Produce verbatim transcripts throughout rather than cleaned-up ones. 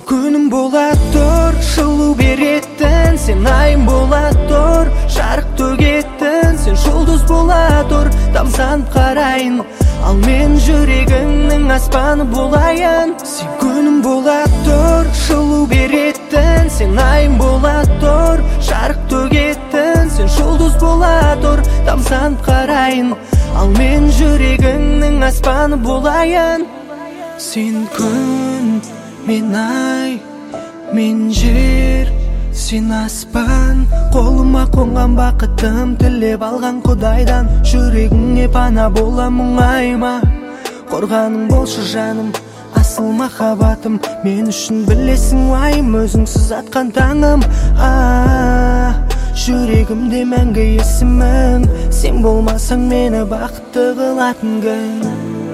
күнім бола тұр, жылу беретін, сен айым бола тұр, жарық төгетін, сен жұлдыз бола тұр, тамсанып қарайын, ал мен жүрегіңнің аспаны болайын. Сен күнім бола тұр, жылу беретін, сен айым бола тұр, жарық төгетін, сен жұлдыз бола тұр, тамсанып қарайын, ал мен жүрегіңнің аспаны болайын. Сен күн, мен ай, мен жер, сен аспан, қолыма қонған бақытым, тілеп алған Құдайдан, жүрегіңе пана бола мұңайма, қорғаның болшы жаным, асыл махаббатым, мен үшін білесің уайым, өзіңсіз атқан таңым. А, жүрегімде мәңгі есімің, сен болмасаң мені бақытты қылатын күн.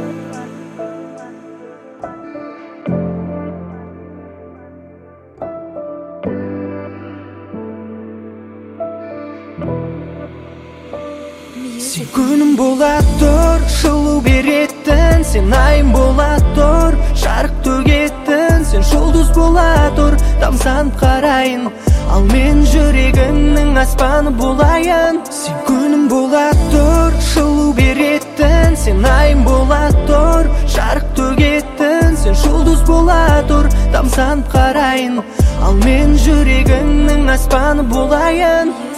Сен күнім бола тұр, жылу беретін, сен айым бола тұр, жарық төгетін, сен жұлдыз бола тұр, тамсанып қарайын, ал мен жүрегіңнің аспаны болайын. Сен күнім бола тұр, жылу беретін, сен айым бола тұр, жарық төгетін, сен жұлдыз бола тұр, тамсанып қарайын, ал мен жүрегіңнің аспаны болайын.